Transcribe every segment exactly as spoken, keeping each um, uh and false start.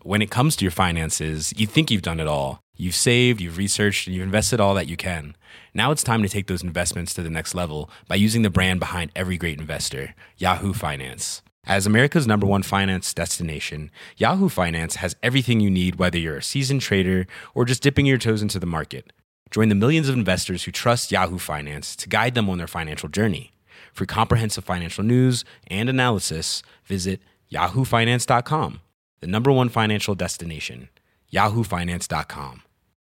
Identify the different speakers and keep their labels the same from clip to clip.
Speaker 1: When it comes to your finances, you think you've done it all. You've saved, you've researched, and you've invested all that you can. Now it's time to take those investments to the next level by using the brand behind every great investor, Yahoo Finance. As America's number one finance destination, Yahoo Finance has everything you need, whether you're a seasoned trader or just dipping your toes into the market. Join the millions of investors who trust Yahoo Finance to guide them on their financial journey. For comprehensive financial news and analysis, visit yahoo finance dot com. The number one financial destination, yahoo finance dot com.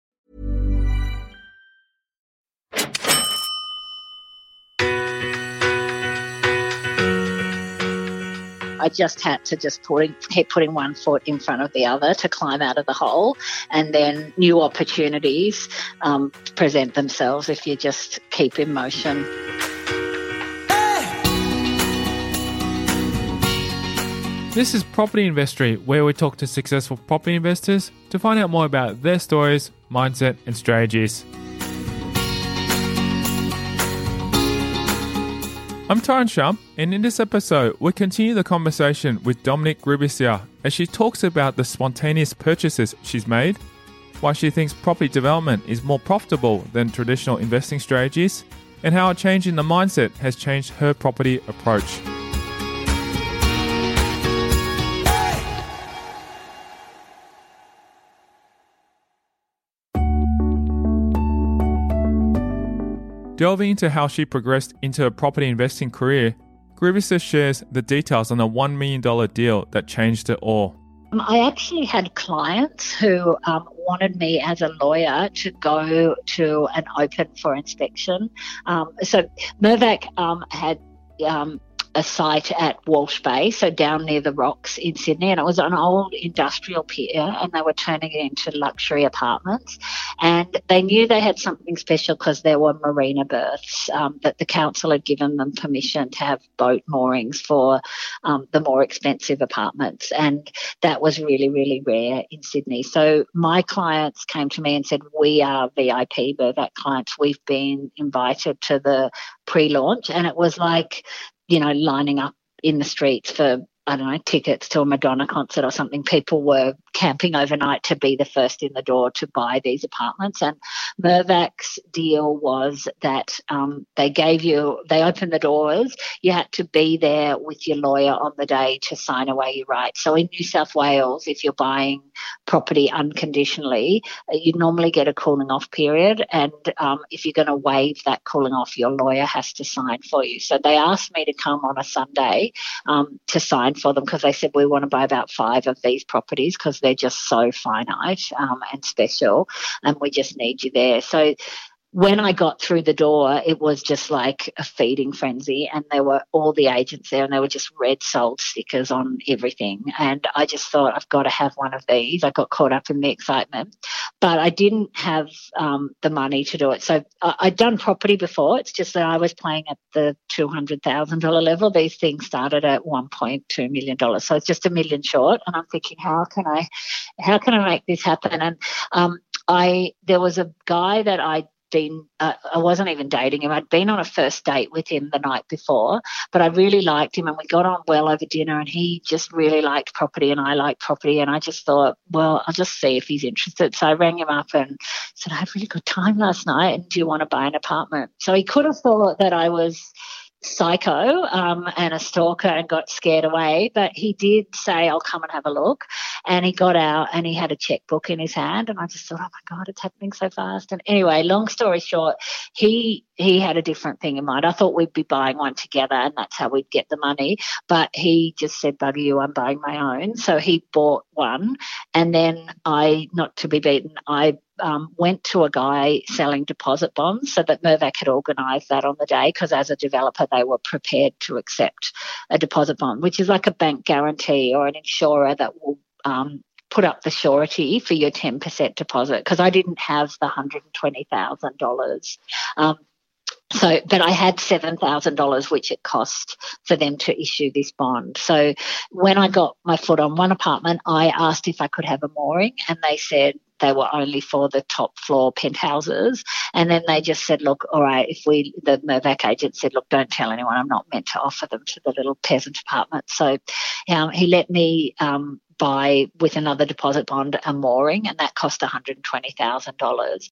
Speaker 2: I just had to just put, keep putting one foot in front of the other to climb out of the hole, and then new opportunities um, present themselves if you just keep in motion.
Speaker 3: This is Property Investory, where we talk to successful property investors to find out more about their stories, mindset and strategies. I'm Tyron Shum, and in this episode, we continue the conversation with Dominique Grubisier as she talks about the spontaneous purchases she's made, why she thinks property development is more profitable than traditional investing strategies, and how a change in the mindset has changed her property approach. Delving into how she progressed into a property investing career, Grubisier shares the details on a one million dollars deal that changed it all.
Speaker 2: Um, I actually had clients who um, wanted me as a lawyer to go to an open for inspection. Um, so Mirvac um, had um, a site at Walsh Bay, so down near the rocks in Sydney, and it was an old industrial pier, and they were turning it into luxury apartments. And they knew they had something special because there were marina berths, um, that the council had given them permission to have boat moorings for um, the more expensive apartments, and that was really, really rare in Sydney. So my clients came to me and said, we are V I P Mirvac clients. We've been invited to the pre-launch, and it was like, you know, lining up in the streets for, I don't know, tickets to a Madonna concert or something. People were camping overnight to be the first in the door to buy these apartments. And Mirvac's deal was that um, they gave you, they opened the doors. You had to be there with your lawyer on the day to sign away your rights. So in New South Wales, if you're buying property unconditionally, you normally get a cooling off period. And um, if you're going to waive that cooling off, your lawyer has to sign for you. So they asked me to come on a Sunday um, to sign for them because they said, we want to buy about five of these properties because they're just so finite um, and special, and we just need you there. So when I got through the door, it was just like a feeding frenzy, and there were all the agents there, and they were just red sold stickers on everything. And I just thought, I've got to have one of these. I got caught up in the excitement, but I didn't have um, the money to do it. So I, I'd done property before. It's just that I was playing at the two hundred thousand dollars level. These things started at one point two million dollars. So it's just a million short. And I'm thinking, how can I, how can I make this happen? And um, I, there was a guy that I been uh, I wasn't even dating him. I'd been on a first date with him the night before, but I really liked him and we got on well over dinner, and he just really liked property and I liked property, and I just thought, well, I'll just see if he's interested. So I rang him up and said, I had a really good time last night, and do you want to buy an apartment? So he could have thought that I was psycho um, and a stalker and got scared away, but he did say, I'll come and have a look. And he got out and he had a checkbook in his hand, and I just thought, oh my God, it's happening so fast. And anyway, long story short, he he had a different thing in mind. I thought we'd be buying one together and that's how we'd get the money, but he just said, bugger you, I'm buying my own. So he bought one, and then I, not to be beaten, I Um, went to a guy selling deposit bonds, so that Mirvac had organised that on the day, because as a developer they were prepared to accept a deposit bond, which is like a bank guarantee or an insurer that will um, put up the surety for your ten percent deposit, because I didn't have the one hundred twenty thousand dollars. Um, So, but I had seven thousand dollars, which it cost for them to issue this bond. So when I got my foot on one apartment, I asked if I could have a mooring, and they said, they were only for the top floor penthouses. And then they just said, look, all right, if we, the Mirvac agent said, look, don't tell anyone, I'm not meant to offer them to the little peasant apartments. So um, he let me um, buy with another deposit bond a mooring, and that cost one hundred twenty thousand dollars.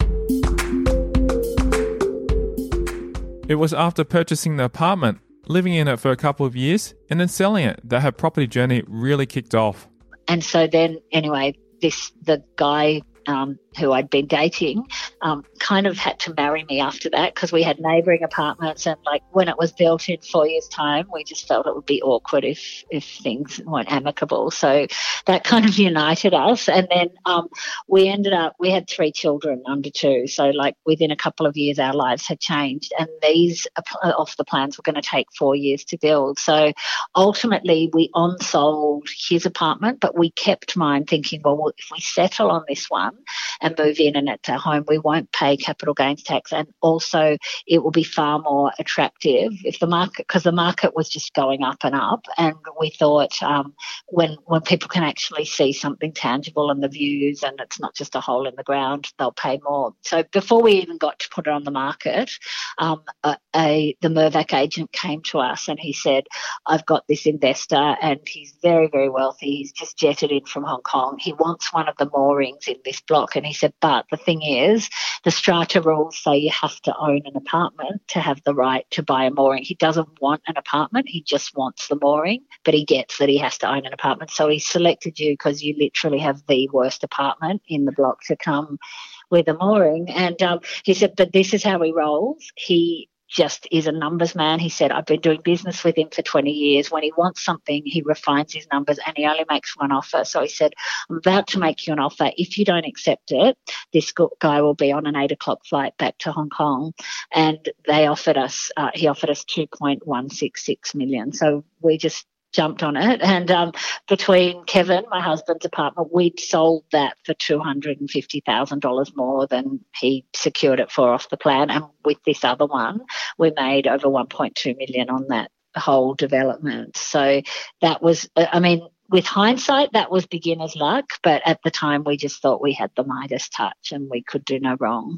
Speaker 3: It was after purchasing the apartment, living in it for a couple of years, and then selling it that her property journey really kicked off.
Speaker 2: And so then, anyway, this the guy um, who I'd been dating um, kind of had to marry me after that, because we had neighbouring apartments, and like when it was built in four years' time, we just felt it would be awkward if if things weren't amicable. So that kind of united us. And then um, we ended up, we had three children under two. So like within a couple of years, our lives had changed, and these off the plans were going to take four years to build. So ultimately we on-sold his apartment, but we kept mine, thinking, well, if we settle on this one and move in and it's our home, we won't pay capital gains tax, and also it will be far more attractive if the market, because the market was just going up and up, and we thought um, when when people can actually see something tangible and the views, and it's not just a hole in the ground, they'll pay more. So before we even got to put it on the market, um, a, a the Mirvac agent came to us and he said, I've got this investor and he's very, very wealthy. He's just jetted in from Hong Kong. He wants one of the moorings in this block. And he said, but the thing is, the strata rules say you have to own an apartment to have the right to buy a mooring. He doesn't want an apartment. He just wants the mooring, but he gets that he has to own an apartment. So he selected you because you literally have the worst apartment in the block to come with a mooring. And um, he said, but this is how he rolls. He just is a numbers man. He said, I've been doing business with him for twenty years. When he wants something, he refines his numbers and he only makes one offer. So he said, I'm about to make you an offer. If you don't accept it, this guy will be on an eight o'clock flight back to Hong Kong. And they offered us, uh, he offered us two point one six six million. So we just jumped on it. And um, between Kevin, my husband's apartment, we'd sold that for two hundred fifty thousand dollars more than he secured it for off the plan. And with this other one, we made over one point two million on that whole development. So that was, I mean, with hindsight, that was beginner's luck. But at the time, we just thought we had the Midas touch and we could do no wrong.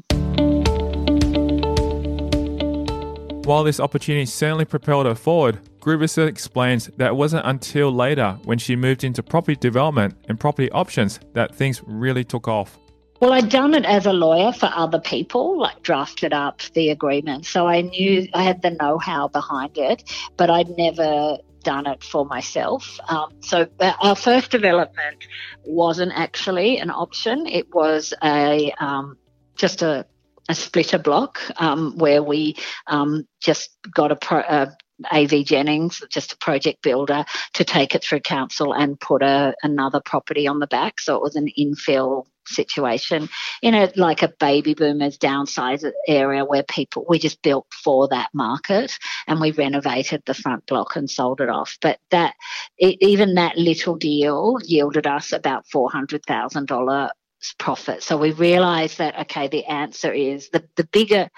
Speaker 3: While this opportunity certainly propelled her forward, Grubauer explains that it wasn't until later, when she moved into property development and property options, that things really took off.
Speaker 2: Well, I'd done it as a lawyer for other people, like drafted up the agreement. So I knew I had the know-how behind it, but I'd never done it for myself. Um, so our first development wasn't actually an option. It was a um, just a a splitter block um, where we um, just got a, pro, a A V Jennings, just a project builder, to take it through council and put a, another property on the back. So it was an infill situation in a like a baby boomers downsized area where people, we just built for that market, and we renovated the front block and sold it off. But that it, even that little deal yielded us about four hundred thousand dollars profit. So we realised that, okay, the answer is the, the bigger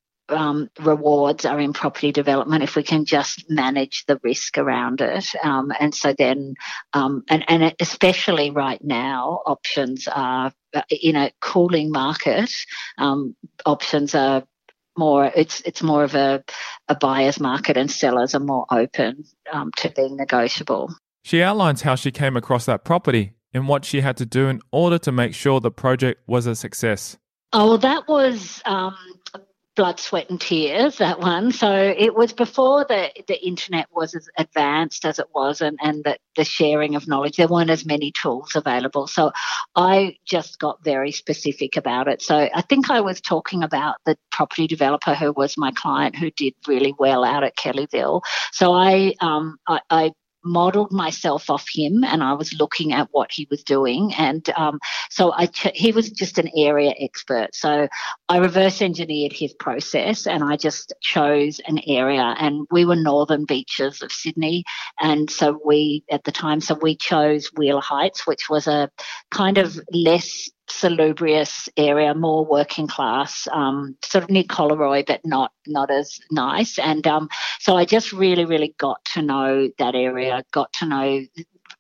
Speaker 2: um, rewards are in property development if we can just manage the risk around it. Um, and so then, um, and, and especially right now, options are, in a cooling market, um, options are more, it's it's more of a, a buyer's market, and sellers are more open um, to being negotiable.
Speaker 3: She outlines how she came across that property and what she had to do in order to make sure the project was a success.
Speaker 2: Oh, well, that was um, blood, sweat and tears, that one. So it was before the, the internet was as advanced as it was, and, and the, the sharing of knowledge. There weren't as many tools available. So I just got very specific about it. So I think I was talking about the property developer who was my client, who did really well out at Kellyville. So I, um, I, I modelled myself off him, and I was looking at what he was doing, and um, so I ch- he was just an area expert. So I reverse engineered his process, and I just chose an area, and we were northern beaches of Sydney, and so we at the time, so we chose Wheeler Heights, which was a kind of less salubrious area, more working class, um, sort of near Collaroy, but not not as nice. And um, so I just really, really got to know that area, got to know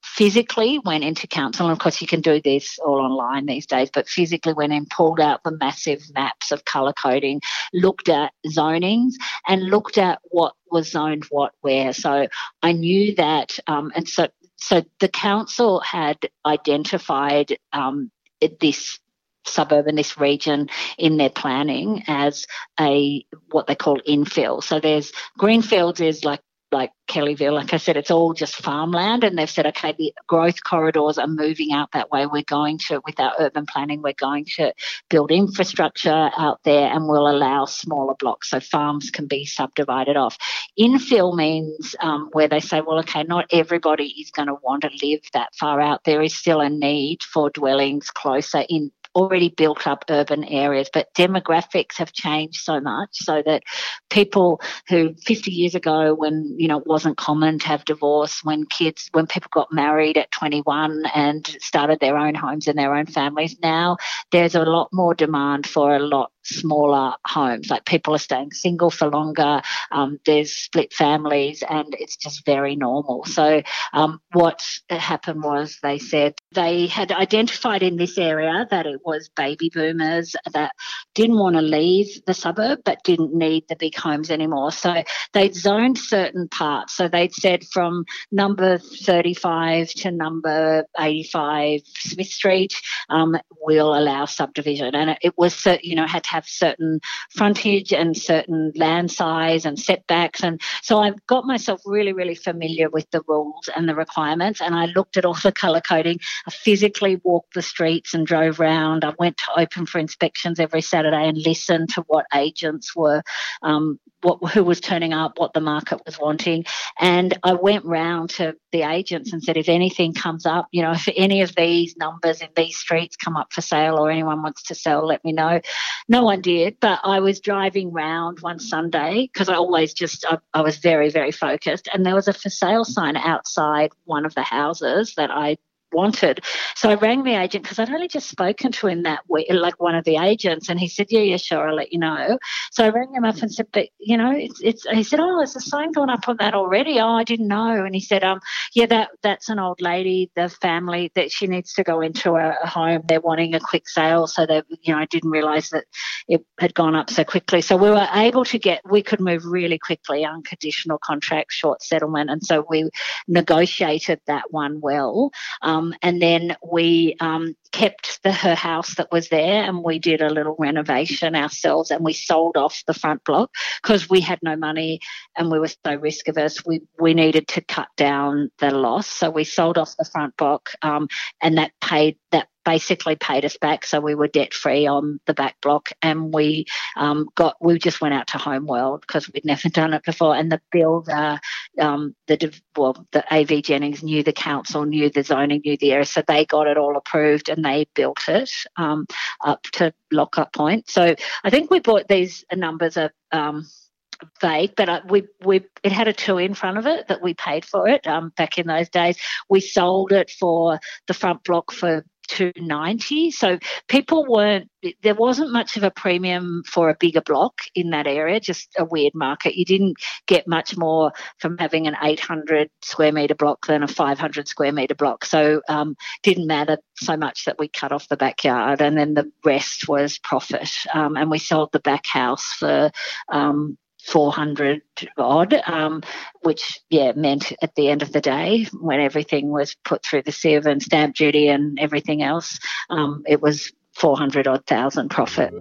Speaker 2: physically went into council, and of course you can do this all online these days, but physically went in, pulled out the massive maps of colour coding, looked at zonings and looked at what was zoned what where. So I knew that, um, and so so the council had identified um, this suburb in this region in their planning as a what they call infill. So there's greenfields is like like Kellyville, like I said, it's all just farmland, and they've said, okay, the growth corridors are moving out that way. We're going to, with our urban planning, we're going to build infrastructure out there and we'll allow smaller blocks so farms can be subdivided off. Infill means um, where they say, well, okay, not everybody is going to want to live that far out. There is still a need for dwellings closer in already built up urban areas, but demographics have changed so much so that people who fifty years ago, when, you know, it wasn't common to have divorce, when kids, when people got married at twenty-one and started their own homes and their own families, now there's a lot more demand for a lot smaller homes. Like people are staying single for longer, um, there's split families, and it's just very normal. So um, what happened was they said they had identified in this area that it was baby boomers that didn't want to leave the suburb but didn't need the big homes anymore. So they'd zoned certain parts. So they'd said from number thirty-five to number eighty-five Smith Street, um, we'll allow subdivision. And it, it was, you know, had to have certain frontage and certain land size and setbacks. And so I got myself really, really familiar with the rules and the requirements, and I looked at all the colour coding. I physically walked the streets and drove around. I went to open for inspections every Saturday and listened to what agents were, um, what who was turning up, what the market was wanting. And I went round to the agents and said, if anything comes up, you know, if any of these numbers in these streets come up for sale or anyone wants to sell, let me know. No one did, but I was driving round one Sunday because I always just, I, I was very, very focused, and there was a for sale sign outside one of the houses that I wanted. So I rang the agent because I'd only just spoken to him that week, like one of the agents, and he said, yeah, yeah, sure, I'll let you know. So I rang him up and said, but, you know, it's, it's, he said, oh, there's a sign going up on that already. Oh, I didn't know. And he said, um, yeah, that that's an old lady, the family, that she needs to go into a, a home. They're wanting a quick sale. So they, you know, I didn't realise that it had gone up so quickly. So we were able to get, we could move really quickly, unconditional contract, short settlement. And so we negotiated that one well. Um, Um, and then we um, kept the her house that was there, and we did a little renovation ourselves, and we sold off the front block because we had no money and we were so risk averse. We we needed to cut down the loss, so we sold off the front block, um, and that paid that. basically paid us back, so we were debt free on the back block, and we um, got we just went out to Homeworld because we'd never done it before, and the builder, um, the well, the A V Jennings knew the council, knew the zoning, knew the area, so they got it all approved and they built it um, up to lock-up point. So I think we bought these numbers are um, vague, but uh, we we it had a two in front of it that we paid for it um, back in those days. We sold it for the front block for two ninety. So people weren't, there wasn't much of a premium for a bigger block in that area, just a weird market. You didn't get much more from having an eight hundred square metre block than a five hundred square metre block. So um didn't matter so much that we cut off the backyard, and then the rest was profit. Um, and we sold the back house for um four hundred odd, um, which, yeah, meant at the end of the day, when everything was put through the sieve and stamp duty and everything else, um, it was four hundred odd thousand profit.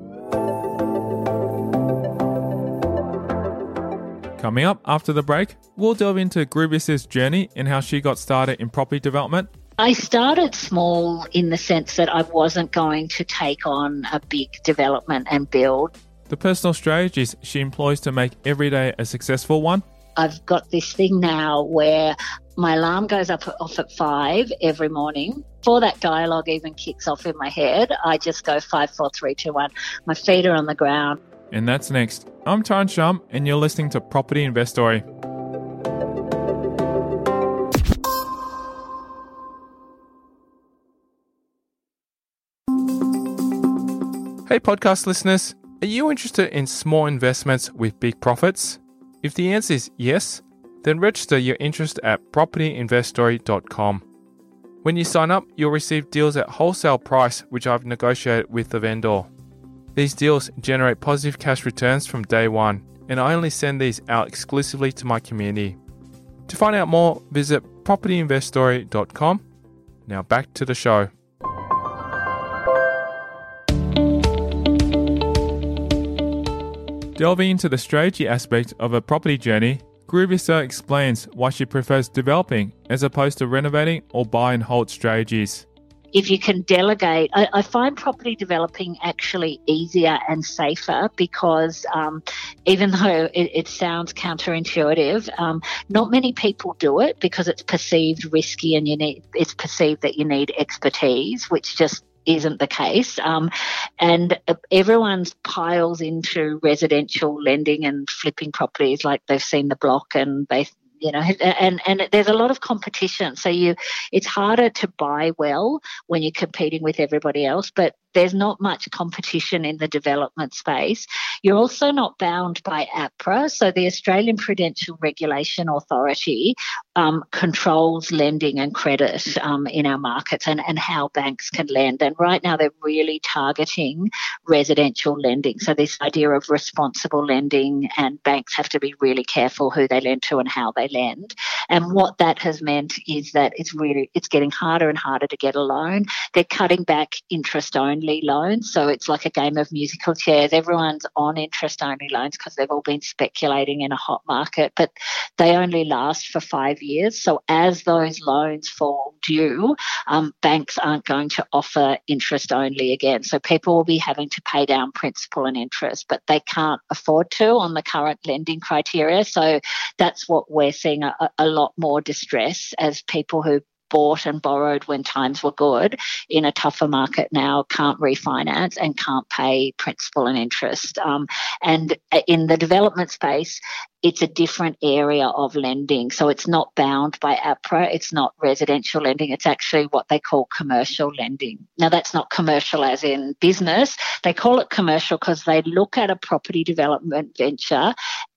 Speaker 3: Coming up after the break, we'll delve into Grubisia's journey and how she got started in property development.
Speaker 2: I started small in the sense that I wasn't going to take on a big development and build.
Speaker 3: The personal strategies she employs to make every day a successful one.
Speaker 2: I've got this thing now where my alarm goes up off at five every morning. Before that dialogue even kicks off in my head, I just go five, four, three, two, one. My feet are on the ground.
Speaker 3: And that's next. I'm Tyron Shum, and you're listening to Property Investory. Hey podcast listeners, are you interested in small investments with big profits? If the answer is yes, then register your interest at property investory dot com. When you sign up, you'll receive deals at wholesale price, which I've negotiated with the vendor. These deals generate positive cash returns from day one, and I only send these out exclusively to my community. To find out more, visit property invest story dot com. Now back to the show. Delving into the strategy aspect of a property journey, Grubisa explains why she prefers developing as opposed to renovating or buy and hold strategies.
Speaker 2: If you can delegate, I, I find property developing actually easier and safer because um, even though it, it sounds counterintuitive, um, not many people do it because it's perceived risky and you need, it's perceived that you need expertise, which just isn't the case. Um, and everyone's piles into residential lending and flipping properties like they've seen the block and they You know, and, and there's a lot of competition. So you, it's harder to buy well when you're competing with everybody else, but there's not much competition in the development space. You're also not bound by APRA. So the Australian Prudential Regulation Authority um, controls lending and credit um, in our markets and, and how banks can lend. And right now they're really targeting residential lending. So this idea of responsible lending, and banks have to be really careful who they lend to and how they lend. And what that has meant is that it's really, it's getting harder and harder to get a loan. They're cutting back interest only loans. So it's like a game of musical chairs. Everyone's on interest only loans because they've all been speculating in a hot market, but they only last for five years. So as those loans fall due, um, banks aren't going to offer interest only again. So people will be having to pay down principal and interest, but they can't afford to on the current lending criteria. So that's what we're seeing a, a lot more distress as people who bought and borrowed when times were good in a tougher market now can't refinance and can't pay principal and interest. Um, and in the development space, it's a different area of lending. So it's not bound by APRA. It's not residential lending. It's actually what they call commercial lending. Now, that's not commercial as in business. They call it commercial because they look at a property development venture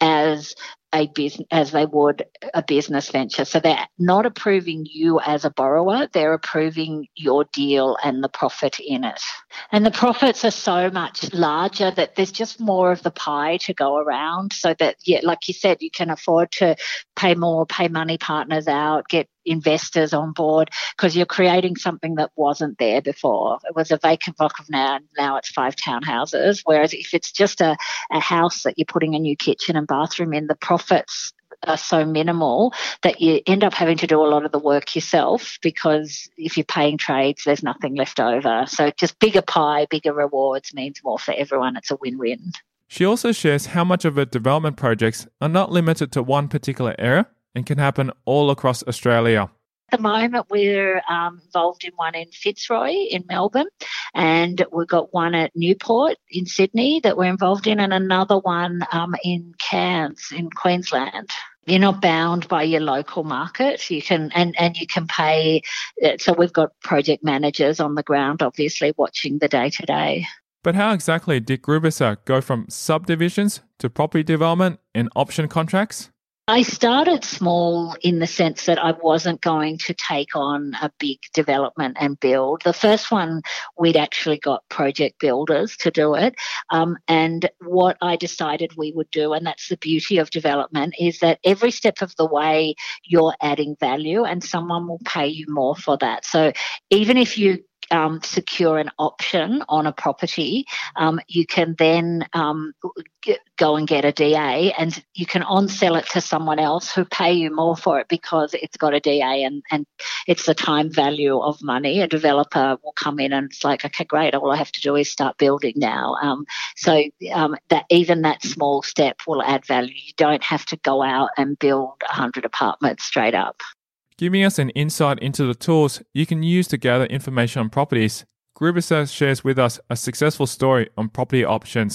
Speaker 2: as a business, as they would a business venture. So they're not approving you as a borrower, they're approving your deal and the profit in it. And the profits are so much larger that there's just more of the pie to go around, so that, yeah, like you said, you can afford to pay more, pay money partners out, get investors on board, because you're creating something that wasn't there before. It was a vacant block of land, now it's five townhouses, whereas if it's just a, a house that you're putting a new kitchen and bathroom in, the profits are so minimal that you end up having to do a lot of the work yourself, because if you're paying trades, there's nothing left over. So just bigger pie, bigger rewards means more for everyone. It's a win-win.
Speaker 3: She also shares how much of her development projects are not limited to one particular area and can happen all across Australia.
Speaker 2: At the moment, we're um, involved in one in Fitzroy in Melbourne, and we've got one at Newport in Sydney that we're involved in, and another one um, in Cairns in Queensland. You're not bound by your local market. You can and, and you can pay. So we've got project managers on the ground, obviously, watching the day-to-day.
Speaker 3: But how exactly did Grubisa go from subdivisions to property development and option contracts?
Speaker 2: I started small in the sense that I wasn't going to take on a big development and build. The first one, we'd actually got project builders to do it. Um, and what I decided we would do, and that's the beauty of development, is that every step of the way you're adding value and someone will pay you more for that. So even if you Um, secure an option on a property, um, you can then um, g- go and get a D A, and you can on-sell it to someone else who pay you more for it because it's got a D A, and, and it's the time value of money. A developer will come in and it's like, okay, great, all I have to do is start building now. Um, so um, that even that small step will add value. You don't have to go out and build one hundred apartments straight up.
Speaker 3: Giving us an insight into the tools you can use to gather information on properties, Grubisa shares with us a successful story on property options.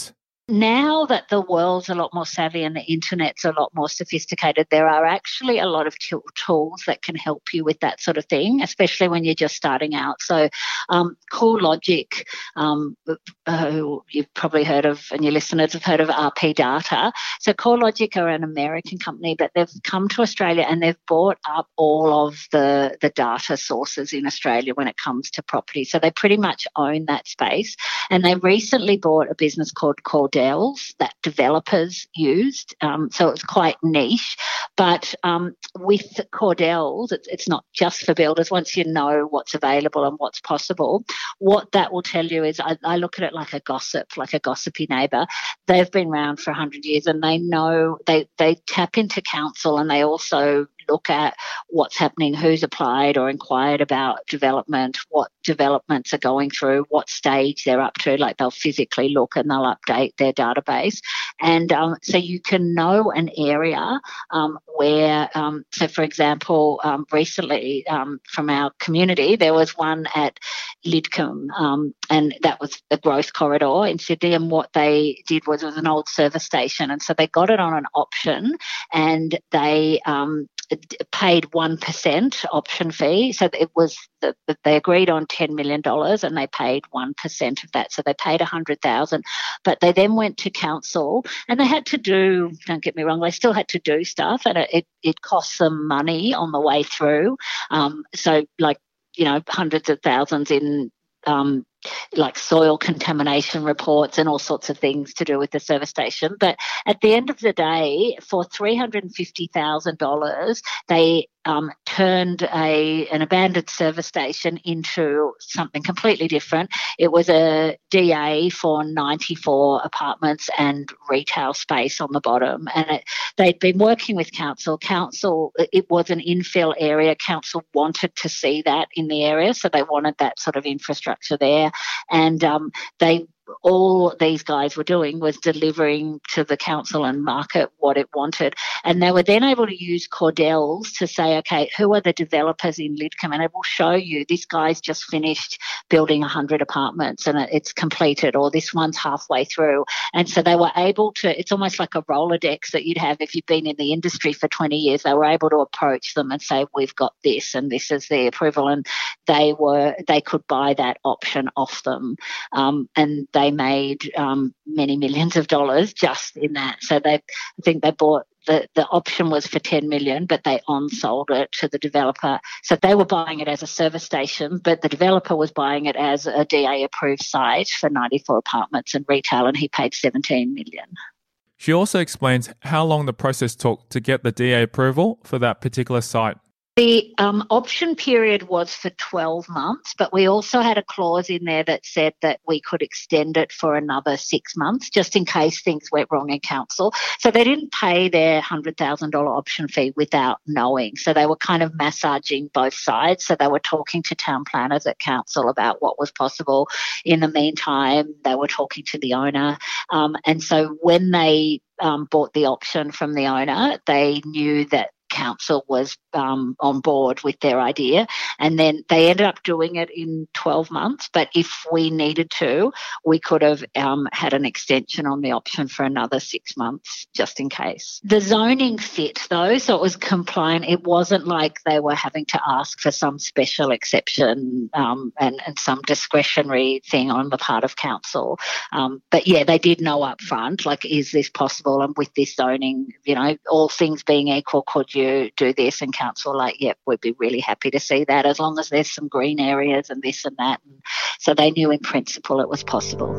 Speaker 2: Now that the world's a lot more savvy and the internet's a lot more sophisticated, there are actually a lot of t- tools that can help you with that sort of thing, especially when you're just starting out. So um, CoreLogic, um, uh, you've probably heard of, and your listeners have heard of R P Data. So CoreLogic are an American company, but they've come to Australia and they've bought up all of the, the data sources in Australia when it comes to property. So they pretty much own that space. And they recently bought a business called Cordell that developers used. Um, so it was quite niche. But um, with Cordell, it's, it's not just for builders. Once you know what's available and what's possible, what that will tell you is I, I look at it like a gossip, like a gossipy neighbour. They've been around for one hundred years and they know, they, they tap into council and they also look at what's happening, who's applied or inquired about development, what developments are going through, what stage they're up to. Like they'll physically look and they'll update their database. And um, so you can know an area um, where, um, so for example, um, recently um, from our community, there was one at Lidcombe um, and that was a growth corridor in Sydney. And what they did was it was an old service station. And so they got it on an option and they um, paid one percent option fee. So it was the, they agreed on ten million dollars and they paid one percent of that. So they paid one hundred thousand dollars. But they then went to council and they had to do, don't get me wrong, they still had to do stuff and it, it, it cost them money on the way through. Um, so like, you know, hundreds of thousands in um, like soil contamination reports and all sorts of things to do with the service station. But at the end of the day, for three hundred fifty thousand dollars, they um, turned a an abandoned service station into something completely different. It was a D A for ninety-four apartments and retail space on the bottom. And it, they'd been working with council. Council, it was an infill area. Council wanted to see that in the area, so they wanted that sort of infrastructure there. And um, they all these guys were doing was delivering to the council and market what it wanted. And they were then able to use Cordell's to say, okay, who are the developers in Lidcombe? And it will show you this guy's just finished building one hundred apartments and it's completed, or this one's halfway through. And so they were able to, it's almost like a Rolodex that you'd have if you've been in the industry for twenty years. They were able to approach them and say, we've got this and this is the approval. And they were, they could buy that option off them. Um, and they made um, many millions of dollars just in that. So they, I think they bought, the, the option was for ten million, but they on-sold it to the developer. So they were buying it as a service station, but the developer was buying it as a D A-approved site for ninety-four apartments and retail, and he paid seventeen million.
Speaker 3: She also explains how long the process took to get the D A approval for that particular site.
Speaker 2: The um, option period was for twelve months, but we also had a clause in there that said that we could extend it for another six months just in case things went wrong in council. So they didn't pay their one hundred thousand dollars option fee without knowing. So they were kind of massaging both sides. So they were talking to town planners at council about what was possible. In the meantime, they were talking to the owner. Um, and so when they um, bought the option from the owner, they knew that council was um, on board with their idea, and then they ended up doing it in twelve months. But if we needed to, we could have um, had an extension on the option for another six months just in case. The zoning fit though, so it was compliant. It wasn't like they were having to ask for some special exception um, and, and some discretionary thing on the part of council. Um, but yeah, they did know up front, like, is this possible? And with this zoning, you know, all things being equal, could you you do this? And council like, yep, we'd be really happy to see that as long as there's some green areas and this and that. And so they knew in principle it was possible.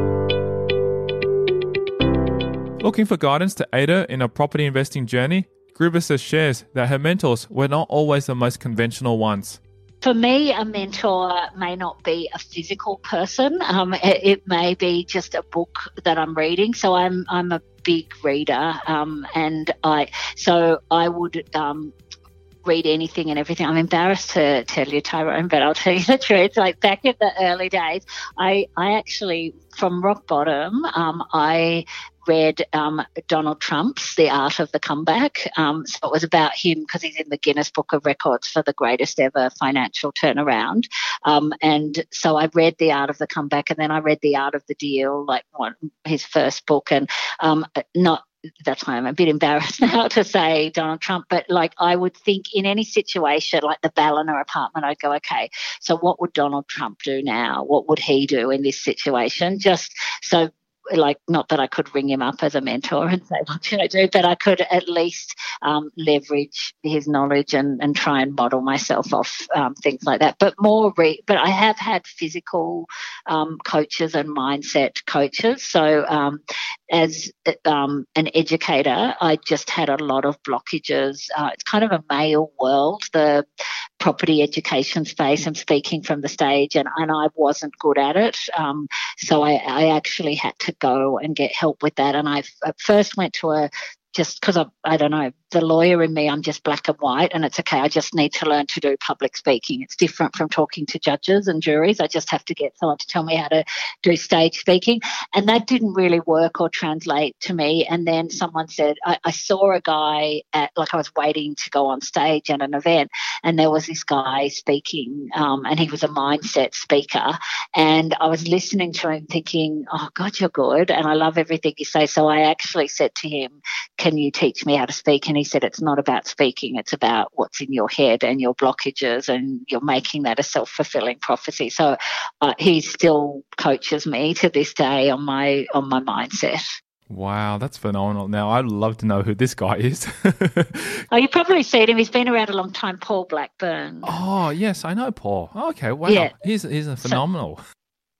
Speaker 3: Looking for guidance to aid her in her property investing journey, Grubauer shares that her mentors were not always the most conventional ones.
Speaker 2: For me, a mentor may not be a physical person. Um, it, it may be just a book that I'm reading. So I'm I'm a big reader, um, and I so I would um, read anything and everything. I'm embarrassed to tell you, Tyrone, but I'll tell you the truth. Like back in the early days, I I actually from rock bottom, um, I read um, Donald Trump's The Art of the Comeback. Um, so it was about him because he's in the Guinness Book of Records for the greatest ever financial turnaround. Um, and so I read The Art of the Comeback, and then I read The Art of the Deal, like one, his first book, and um, not that's why I'm a bit embarrassed now to say Donald Trump, but like I would think in any situation, like the Ballina apartment, I'd go, okay, so what would Donald Trump do now? What would he do in this situation? Just so, like, not that I could ring him up as a mentor and say, what should I do? But I could at least um, leverage his knowledge and, and try and model myself off um, things like that. But more, re- but I have had physical um, coaches and mindset coaches. So um, as um, an educator, I just had a lot of blockages. Uh, it's kind of a male world, the property education space. I'm speaking from the stage, and, and I wasn't good at it. Um, so I, I actually had to go and get help with that. And I first went to a, just because I, I don't know, the lawyer in me, I'm just black and white, and it's okay. I just need to learn to do public speaking. It's different from talking to judges and juries. I just have to get someone to tell me how to do stage speaking. And that didn't really work or translate to me. And then someone said, I, I saw a guy at, like I was waiting to go on stage at an event, and there was this guy speaking, um, and he was a mindset speaker. And I was listening to him thinking, oh, God, you're good. And I love everything you say. So I actually said to him, can you teach me how to speak? And he said, it's not about speaking, it's about what's in your head and your blockages, and you're making that a self-fulfilling prophecy. So uh, he still coaches me to this day on my on my mindset.
Speaker 3: Wow, that's phenomenal. Now, I'd love to know who this guy is.
Speaker 2: Oh, you've probably seen him. He's been around a long time, Paul Blackburn.
Speaker 3: Oh, yes, I know Paul. Okay, wow.
Speaker 2: Yeah.
Speaker 3: He's, he's a phenomenal. So,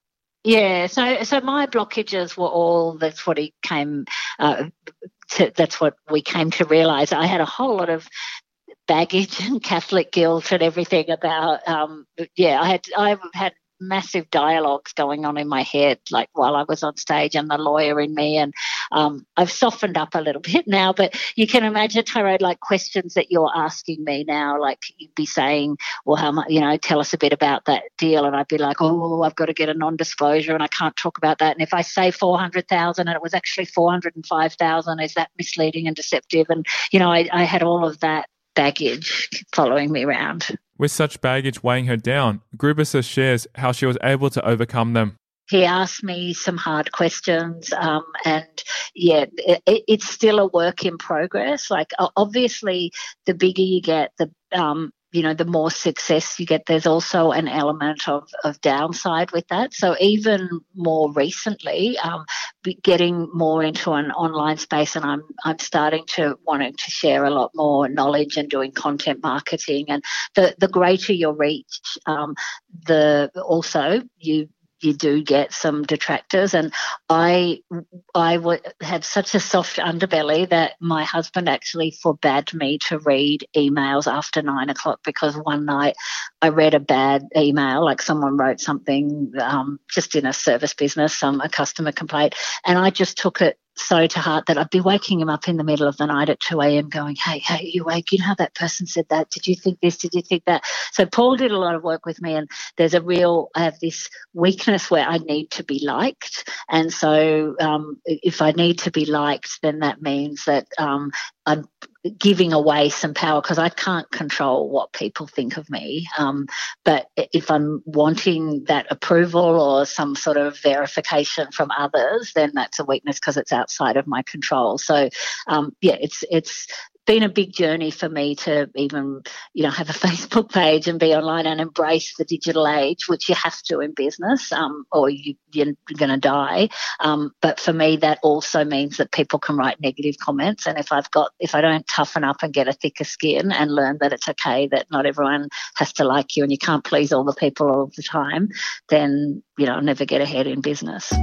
Speaker 2: yeah, so so my blockages were all, that's what he came, uh, to, that's what we came to realise. I had a whole lot of baggage and Catholic guilt and everything about, um, yeah, I had I had massive dialogues going on in my head, like while I was on stage, and the lawyer in me. And um, I've softened up a little bit now, but you can imagine, Tyrone, like questions that you're asking me now, like you'd be saying, well, how much, you know, tell us a bit about that deal. And I'd be like, oh, I've got to get a non-disclosure and I can't talk about that. And if I say four hundred thousand and it was actually four hundred five thousand, is that misleading and deceptive? And, you know, I, I had all of that baggage following me around.
Speaker 3: With such baggage weighing her down, Grubauer shares how she was able to overcome them.
Speaker 2: He asked me some hard questions, um, and yeah, it, it's still a work in progress. Like obviously, the bigger you get, the um, you know, the more success you get. There's also an element of, of downside with that. So even more recently, um, getting more into an online space, and I'm I'm starting to wanting to share a lot more knowledge and doing content marketing. And the the greater your reach, um, the also you. you do get some detractors. And I I w- had such a soft underbelly that my husband actually forbade me to read emails after nine o'clock because one night I read a bad email, like someone wrote something um, just in a service business, um, a customer complaint, and I just took it so to heart that I'd be waking him up in the middle of the night at two a.m. going, hey, hey, you awake? You know how that person said that? Did you think this? Did you think that? So Paul did a lot of work with me, and there's a real, I have this weakness where I need to be liked. And so um, if I need to be liked, then that means that um, I'm giving away some power because I can't control what people think of me. Um, but if I'm wanting that approval or some sort of verification from others, then that's a weakness because it's outside of my control. So, um, yeah, it's it's been a big journey for me to even, you know, have a Facebook page and be online and embrace the digital age, which you have to in business, um, or you, you're going to die. Um, but for me, that also means that people can write negative comments. And if I've got, if I don't toughen up and get a thicker skin and learn that it's okay that not everyone has to like you and you can't please all the people all the time, then, you know, I'll never get ahead in business.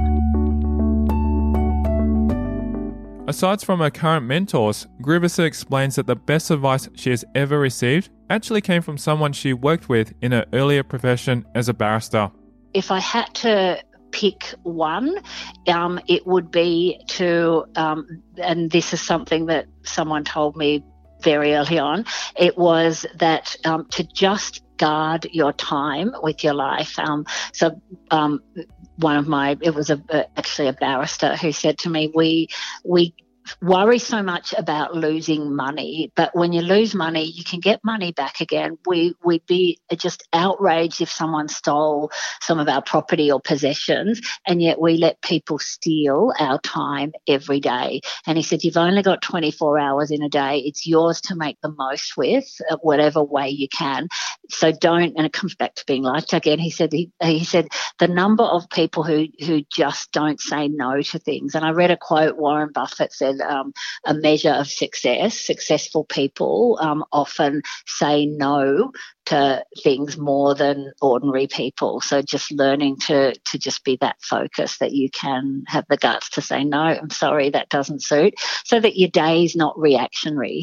Speaker 3: Aside from her current mentors, Grubauer explains that the best advice she has ever received actually came from someone she worked with in her earlier profession as a barrister.
Speaker 2: If I had to pick one, um, it would be to, um, and this is something that someone told me very early on, it was that um, to just guard your time with your life. Um, so um, one of my, it was a, a, actually a barrister who said to me, we, we, worry so much about losing money, but when you lose money, you can get money back again. We, we'd be just outraged if someone stole some of our property or possessions, and yet we let people steal our time every day. And he said, you've only got twenty-four hours in a day. It's yours to make the most with, whatever way you can. So don't, and it comes back to being liked again. He said, he, he said, the number of people who, who just don't say no to things. And I read a quote, Warren Buffett said, Um, a measure of success. Successful people um, often say no to things more than ordinary people. So just learning to to just be that focused that you can have the guts to say, no, I'm sorry, that doesn't suit, so that your day is not reactionary.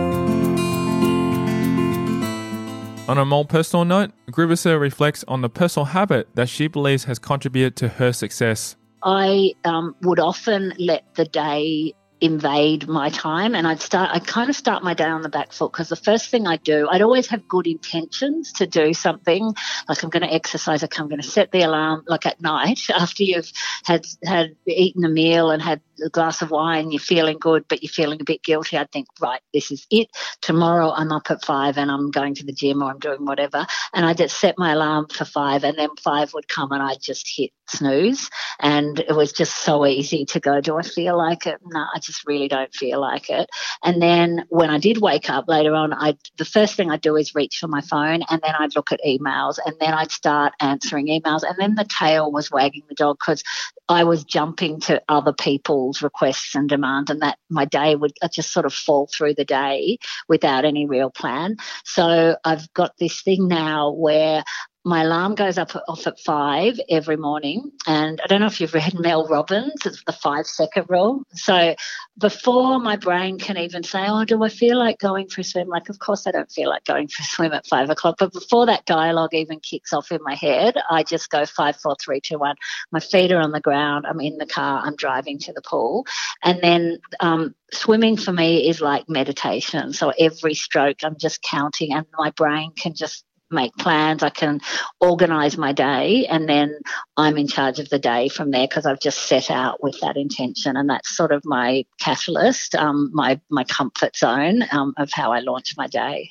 Speaker 3: On a more personal note, Grubaucer reflects on the personal habit that she believes has contributed to her success.
Speaker 2: I um, would often let the day invade my time, and I'd start, I'd kind of start my day on the back foot, because the first thing I do, I'd always have good intentions to do something, like I'm going to exercise, like I'm going to set the alarm, like at night after you've had, had eaten a meal and had a glass of wine, you're feeling good, but you're feeling a bit guilty. I'd think, right, this is it. Tomorrow I'm up at five and I'm going to the gym or I'm doing whatever. And I just set my alarm for five, and then five would come and I'd just hit snooze. And it was just so easy to go, do I feel like it? No, I just really don't feel like it. And then when I did wake up later on, I the first thing I'd do is reach for my phone, and then I'd look at emails, and then I'd start answering emails. And then the tail was wagging the dog, because I was jumping to other people's requests and demands, and that my day would just sort of fall through the day without any real plan. So I've got this thing now where my alarm goes up off at five every morning, and I don't know if you've read Mel Robbins, it's the five second rule. So before my brain can even say, oh, do I feel like going for a swim? Like, of course I don't feel like going for a swim at five o'clock, but before that dialogue even kicks off in my head, I just go five, four, three, two, one. My feet are on the ground, I'm in the car, I'm driving to the pool. And then um, swimming for me is like meditation. So every stroke I'm just counting, and my brain can just make plans, I can organise my day, and then I'm in charge of the day from there, because I've just set out with that intention, and that's sort of my catalyst, um, my, my comfort zone um, of how I launch my day.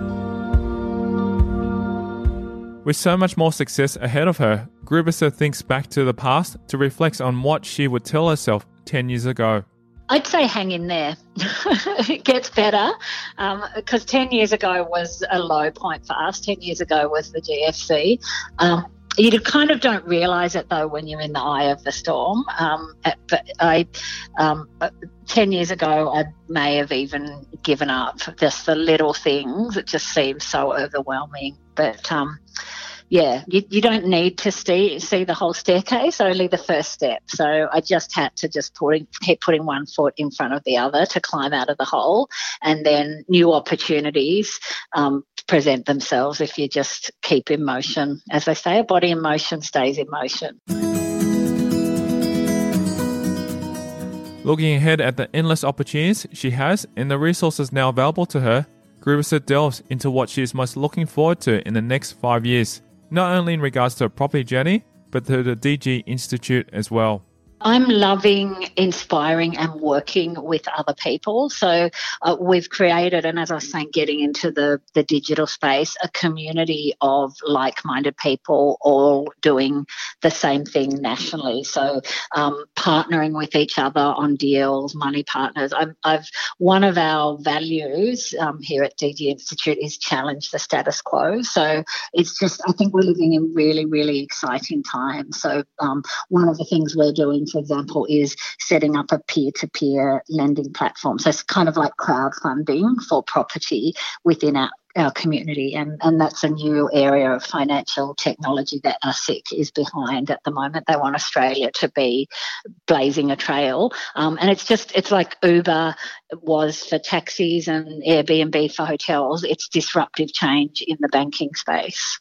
Speaker 3: With so much more success ahead of her, Grubaucer thinks back to the past to reflect on what she would tell herself ten years ago.
Speaker 2: I'd say hang in there. It gets better, because um, ten years ago was a low point for us. ten years ago was the G F C. Um, you kind of don't realise it, though, when you're in the eye of the storm. Um, but I, um, ten years ago, I may have even given up. Just the little things, it just seems so overwhelming. But um, yeah, you, you don't need to see, see the whole staircase, only the first step. So I just had to just put, keep putting one foot in front of the other to climb out of the hole, and then new opportunities um, present themselves if you just keep in motion. As I say, a body in motion stays in motion.
Speaker 3: Looking ahead at the endless opportunities she has and the resources now available to her, Grubaucer delves into what she is most looking forward to in the next five years. Not only in regards to her property journey, but to the D G Institute as well.
Speaker 2: I'm loving inspiring and working with other people. So uh, we've created, and as I was saying, getting into the, the digital space, a community of like-minded people all doing the same thing nationally. So um, partnering with each other on deals, money partners. I'm, I've one of our values um, here at D G Institute is challenge the status quo. So it's just, I think we're living in really, really exciting times. So um, one of the things we're doing, for example, is setting up a peer-to-peer lending platform. So it's kind of like crowdfunding for property within our, our community. And, and that's a new area of financial technology that A S I C is behind at the moment. They want Australia to be blazing a trail. Um, and it's just, it's like Uber was for taxis and Airbnb for hotels. It's disruptive change in the banking space.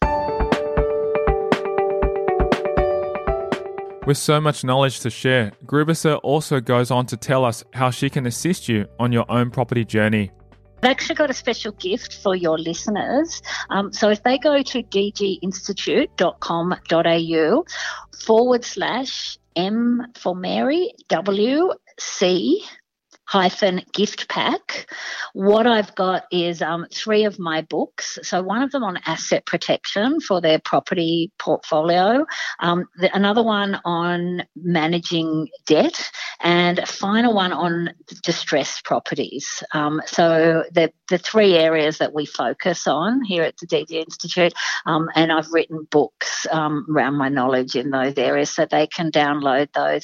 Speaker 3: With so much knowledge to share, Grubaucer also goes on to tell us how she can assist you on your own property journey.
Speaker 2: I've actually got a special gift for your listeners. Um, so if they go to dginstitute.com.au forward slash M for Mary, W, C, hyphen gift pack, what I've got is um, three of my books. So one of them on asset protection for their property portfolio, um, the, another one on managing debt, and a final one on distressed properties. Um, so the, the three areas that we focus on here at the D G Institute, um, and I've written books um, around my knowledge in those areas, so they can download those.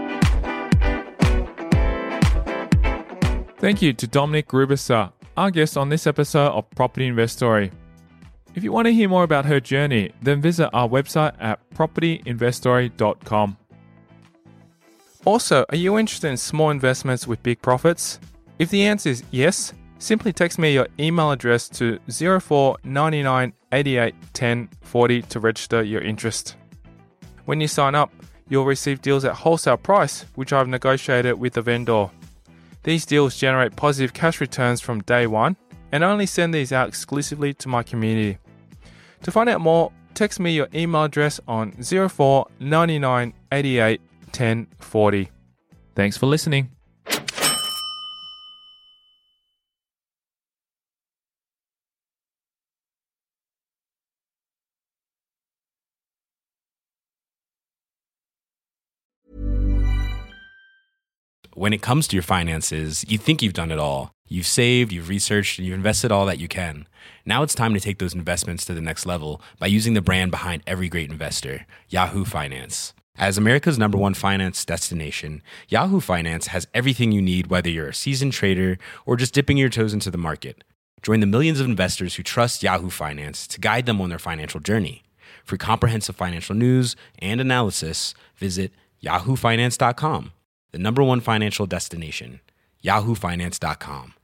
Speaker 3: Thank you to Dominic Rubisar, our guest on this episode of Property Investory. If you want to hear more about her journey, then visit our website at property investory dot com. Also, are you interested in small investments with big profits? If the answer is yes, simply text me your email address to zero four nine nine eight eight one zero four zero to register your interest. When you sign up, you'll receive deals at wholesale price, which I've negotiated with the vendor. These deals generate positive cash returns from day one, and I only send these out exclusively to my community. To find out more, text me your email address on zero four nine nine eight eight one zero four zero. Thanks for listening.
Speaker 1: When it comes to your finances, you think you've done it all. You've saved, you've researched, and you've invested all that you can. Now it's time to take those investments to the next level by using the brand behind every great investor, Yahoo Finance. As America's number one finance destination, Yahoo Finance has everything you need, whether you're a seasoned trader or just dipping your toes into the market. Join the millions of investors who trust Yahoo Finance to guide them on their financial journey. For comprehensive financial news and analysis, visit yahoo finance dot com. The number one financial destination, yahoo finance dot com.